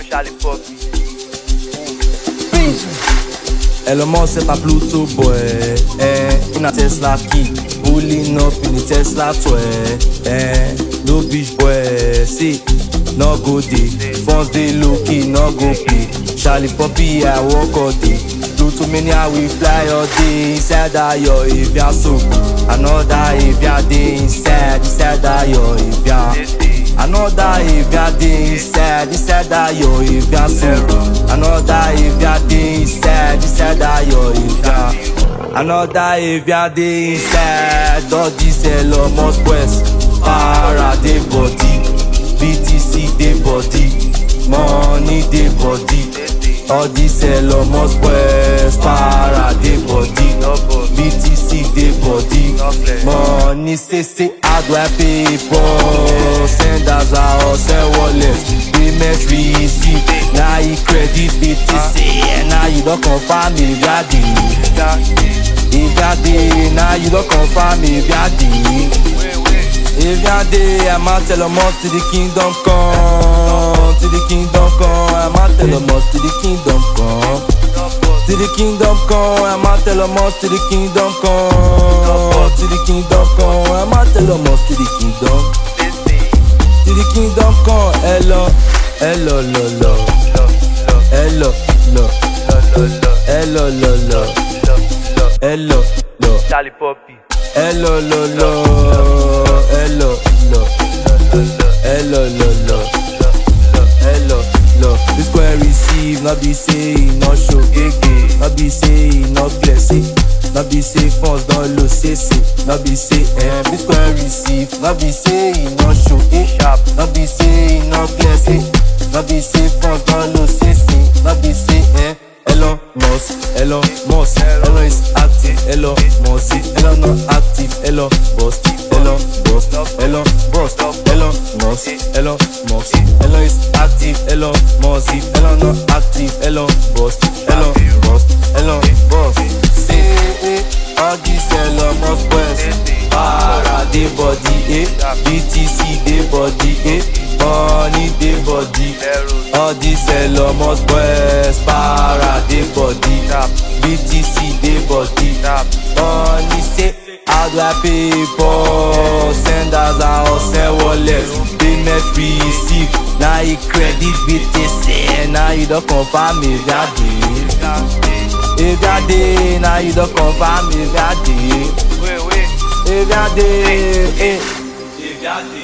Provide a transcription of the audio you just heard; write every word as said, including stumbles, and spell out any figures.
Charlie Poppy. Elon Musk c'est pas Pluto boy, eh, in a Tesla key, pulling up in the Tesla toy, eh, no bitch boy, see, no go day, funds dey low key, no go pay, Charlie Poppy I work all day, Pluto mania we fly all day, inside that your Evian soup, another Evian day inside, inside that your Evian. Another Evian day inside, inside that your Evian soup. Another Evian day inside, inside that your Evian. Another Evian day inside, all this Elon Musk West. Para dey body, B T C dey body, money dey body. All this Elon Musk West. Para dey body, B T C dey body, money say say how do I pay for? Send as a send wallet, payment receipt. Now you credit B T C, and now you don't confirm if you're the. If you're the, now you don't confirm if you're the. If you're the, I'm out Elon Musk to the kingdom come, to the kingdom come. I'm out Elon Musk to the kingdom come, to the kingdom come. I'm out Elon Musk to the kingdom come, to the kingdom come. I'm out Elon Musk to the kingdom, to the kingdom come. Hello, hello, lo, lo, hello, lo, hello, lo, lo, hello, lo, Charlie Poppy. hello, lo, lo, hello, lo, hello, lo, lo, hello, lo. This square receive, not be say not show gege, not be say not blessing, not be say funds don't lose say say, not be say eh. This square receive, not be say not show eh sharp, not be say not blessing, not be say funds don't lose say say, not be say eh. Elon Musk, Elon Musk, Elon is active, Elon Musk, Elon not active, Elon bust, Elon bust, Elon bust, Elon Musk, Elon Musk, Elon is active, Elon Musk, Elon not active, Elon bust, Elon bust, Elon bust. Say eh, all this Elon Musk West, para dey body eh, B T C dey body eh, money dey body. All this Elon Musk West, para dey body, B T C dey body, money say how do I pay for? Send as a send wallet, payment receive. Now you credit B T C, now you don't confirm if you're dey. If you're dey, now you don't confirm if you're dey. If you're dey, if you're dey.